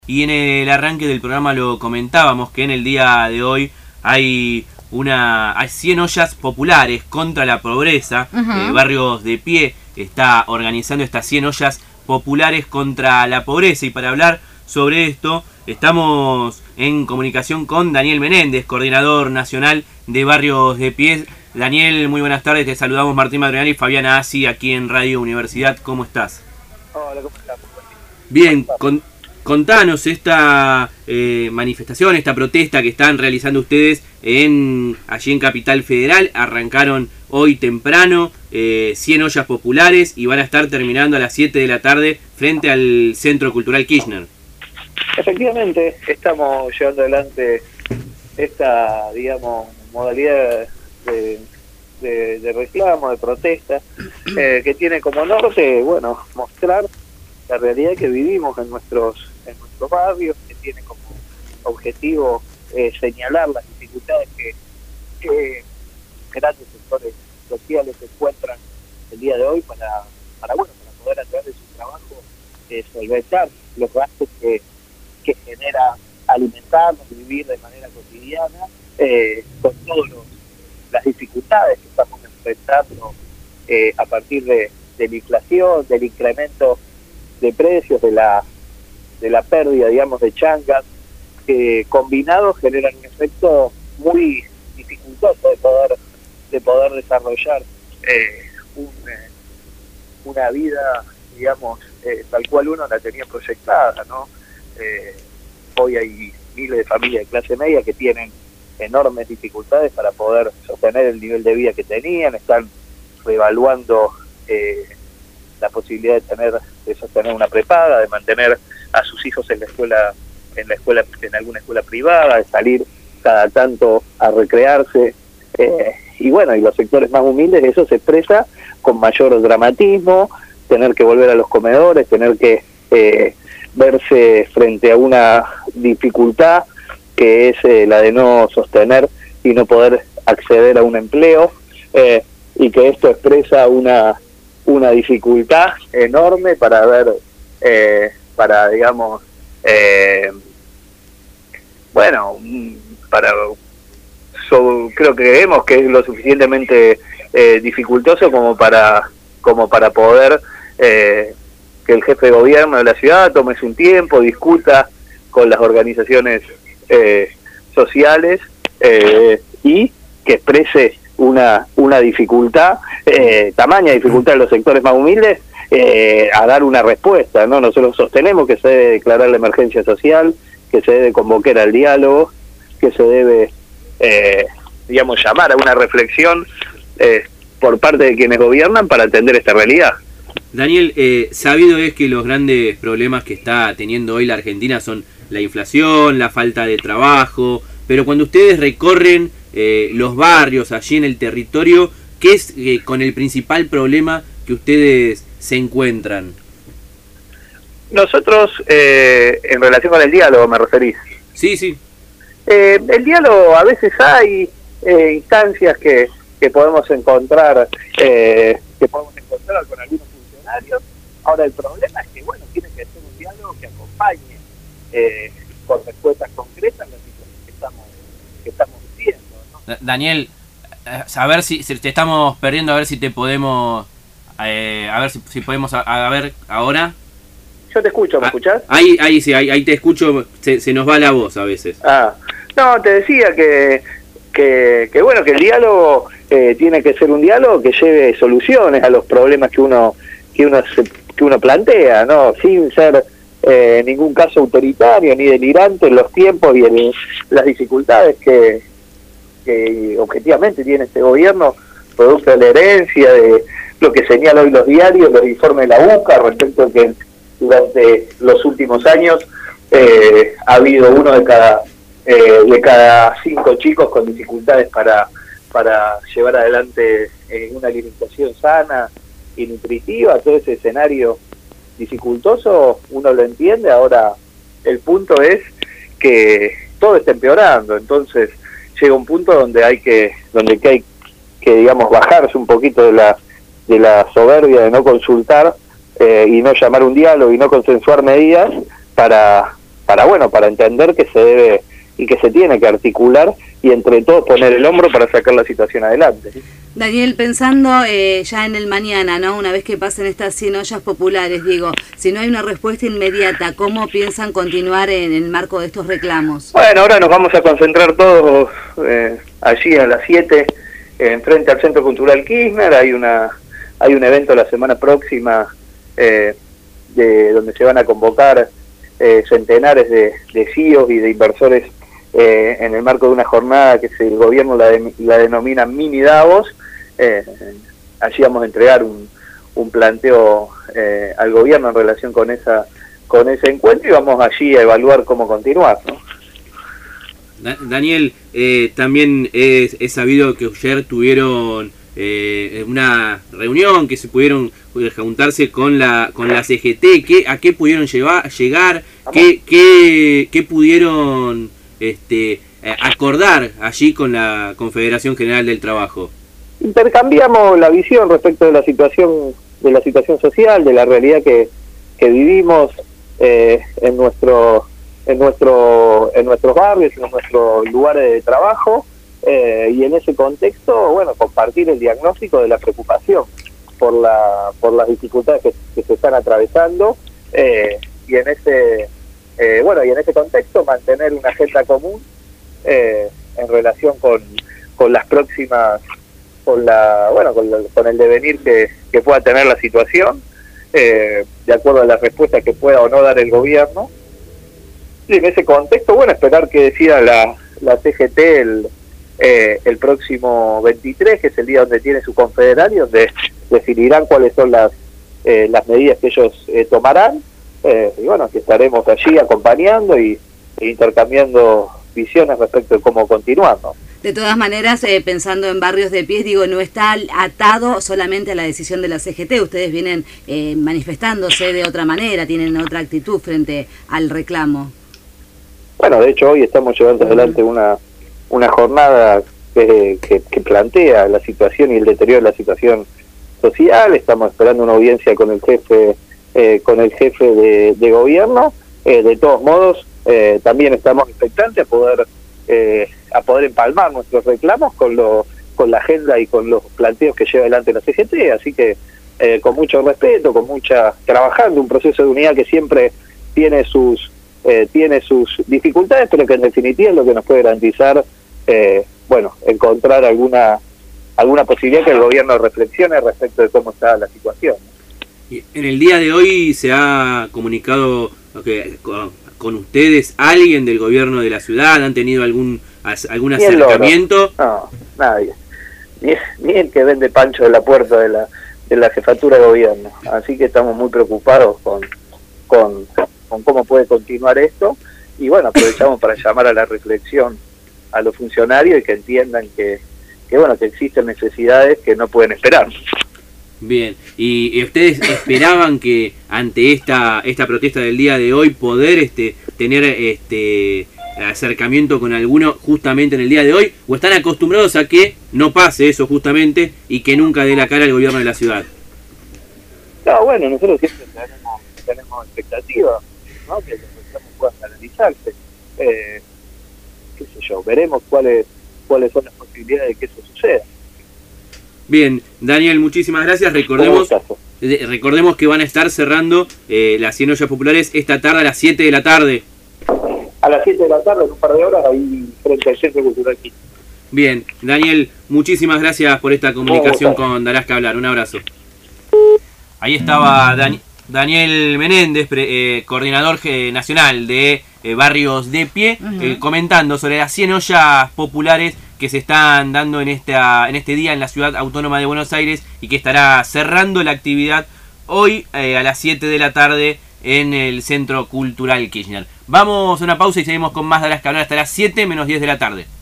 Y en el arranque del programa lo comentábamos que en el día de hoy hay 100 ollas populares contra la pobreza. Barrios de Pie está organizando estas 100 ollas populares contra la pobreza, y para hablar sobre esto estamos en comunicación con Daniel Menéndez, coordinador nacional de Barrios de Pie. Daniel, muy buenas tardes, te saludamos Martín Madrigal y Fabiana Asi aquí en Radio Universidad. ¿Cómo estás? Hola, ¿cómo estás? Bien, contanos esta manifestación, esta protesta que están realizando ustedes allí en Capital Federal. Arrancaron hoy temprano, 100 ollas populares, y van a estar terminando a las 7 de la tarde frente al Centro Cultural Kirchner. Efectivamente, estamos llevando adelante esta, digamos, modalidad de reclamo, de protesta, que tiene como norte, bueno, mostrar la realidad que vivimos en nuestros barrios, que tiene como objetivo señalar las dificultades que grandes sectores sociales se encuentran el día de hoy para poder a través de su trabajo solventar los gastos que genera alimentarnos, vivir de manera cotidiana, con todas las dificultades que estamos enfrentando a partir de la inflación, del incremento de precios, de la pérdida, digamos, de changas, que combinados generan un efecto muy dificultoso de poder desarrollar una vida, digamos, tal cual uno la tenía proyectada, ¿no? Hoy hay miles de familias de clase media que tienen enormes dificultades para poder sostener el nivel de vida que tenían, están reevaluando la posibilidad de sostener una prepaga, de mantener a sus hijos en alguna escuela privada, de salir cada tanto a recrearse, y los sectores más humildes, eso se expresa con mayor dramatismo, tener que volver a los comedores, tener que verse frente a una dificultad que es la de no sostener y no poder acceder a un empleo, y que esto expresa una dificultad enorme para creo que vemos que es lo suficientemente dificultoso como para poder que el jefe de gobierno de la ciudad tome un tiempo, discuta con las organizaciones sociales y que exprese una dificultad, tamaña dificultad de los sectores más humildes, a dar una respuesta, ¿no? Nosotros sostenemos que se debe declarar la emergencia social, que se debe convocar al diálogo, que se debe, llamar a una reflexión por parte de quienes gobiernan para atender esta realidad. Daniel, sabido es que los grandes problemas que está teniendo hoy la Argentina son la inflación, la falta de trabajo, pero cuando ustedes recorren los barrios allí en el territorio, ¿qué es con el principal problema que ustedes se encuentran? Nosotros, en relación con el diálogo, ¿me referís? Sí. El diálogo, a veces hay instancias que podemos encontrar con algunos funcionarios. Ahora, el problema es que, tiene que ser un diálogo que acompañe con respuestas concretas las situaciones que estamos viviendo, ¿no? Daniel, a ver si te estamos perdiendo, a ver si te podemos, a ver si podemos, a ver ahora. Yo te escucho, ¿me escuchás? Ahí sí, ahí te escucho, se nos va la voz a veces. No, te decía que el diálogo tiene que ser un diálogo que lleve soluciones a los problemas que uno plantea, ¿no? Sin ser en ningún caso autoritario ni delirante en los tiempos y en las dificultades que objetivamente tiene este gobierno, producto de la herencia, de lo que señala hoy los diarios, los informes de la UCA, respecto a que durante los últimos años ha habido uno de cada 5 chicos con dificultades para llevar adelante una alimentación sana y nutritiva. Todo ese escenario dificultoso uno lo entiende. Ahora el punto es que todo está empeorando, entonces llega un punto donde hay que digamos bajarse un poquito de la soberbia de no consultar y no llamar un diálogo y no consensuar medidas para para entender que se debe y que se tiene que articular y entre todos poner el hombro para sacar la situación adelante. Daniel, pensando ya en el mañana, ¿no? Una vez que pasen estas 100 ollas populares, digo, si no hay una respuesta inmediata, ¿cómo piensan continuar en el marco de estos reclamos? Bueno, ahora nos vamos a concentrar todos allí a las 7 frente al Centro Cultural Kirchner. Hay un evento la semana próxima donde se van a convocar centenares de CEOs y de inversores en el marco de una jornada que el gobierno la denomina Mini Davos. Allí vamos a entregar un planteo al gobierno en relación con ese encuentro y vamos allí a evaluar cómo continuar, ¿no? Daniel, también es sabido que ayer tuvieron una reunión, que se pudieron juntarse con la CGT. ¿A qué pudieron llegar? ¿Qué pudieron acordar allí con la Confederación General del Trabajo? Intercambiamos la visión respecto de la situación social, de la realidad que vivimos en nuestros barrios, en nuestros lugares de trabajo, y en ese contexto, bueno, compartir el diagnóstico de la preocupación por las dificultades que se están atravesando, y en ese contexto mantener una agenda común en relación con las próximas, con el devenir que pueda tener la situación, de acuerdo a las respuestas que pueda o no dar el gobierno. Y en ese contexto, bueno, esperar que decida la CGT el próximo 23, que es el día donde tiene su confederal y donde definirán cuáles son las medidas que ellos tomarán, y bueno, que estaremos allí acompañando e intercambiando visiones respecto de cómo continuar, ¿no? De todas maneras, pensando en Barrios de Pie, digo, no está atado solamente a la decisión de la CGT. Ustedes vienen manifestándose de otra manera, tienen otra actitud frente al reclamo. Bueno, de hecho hoy estamos llevando adelante una jornada que plantea la situación y el deterioro de la situación social. Estamos esperando una audiencia con el jefe de gobierno. De todos modos, también estamos expectantes a poder empalmar nuestros reclamos con la agenda y con los planteos que lleva adelante la CGT. Así que con mucho respeto, trabajando un proceso de unidad que siempre tiene sus dificultades, pero que en definitiva es lo que nos puede garantizar encontrar alguna posibilidad que el gobierno reflexione respecto de cómo está la situación. En el día de hoy se ha comunicado con ustedes alguien del gobierno de la ciudad. ¿Han tenido algún acercamiento? No, nadie, ni el que vende pancho de la puerta de la jefatura de gobierno. Así que estamos muy preocupados con cómo puede continuar esto, y bueno, aprovechamos para llamar a la reflexión a los funcionarios y que entiendan que existen necesidades que no pueden esperar. Bien, ¿y ustedes esperaban que ante esta protesta del día de hoy poder tener acercamiento con alguno justamente en el día de hoy, o están acostumbrados a que no pase eso justamente y que nunca dé la cara al gobierno de la ciudad? No, bueno, nosotros siempre tenemos expectativas, ¿no? Que los reclamos puedan analizarse. Qué sé yo, veremos cuáles son las posibilidades de que eso suceda. Bien, Daniel, muchísimas gracias. Recordemos que van a estar cerrando las 100 ollas populares esta tarde a las 7 de la tarde. A las 7 de la tarde, en un par de horas, ahí frente al Centro Cultural Kirchner. Bien, Daniel, muchísimas gracias por esta comunicación con Darás que Hablar. Un abrazo. Ahí estaba Daniel Menéndez, coordinador nacional de Barrios de Pie, comentando sobre las 100 ollas populares que se están dando en este día en la Ciudad Autónoma de Buenos Aires y que estará cerrando la actividad hoy a las 7 de la tarde en el Centro Cultural Kirchner. Vamos a una pausa y seguimos con más Darás que Hablar hasta las 7 menos 10 de la tarde.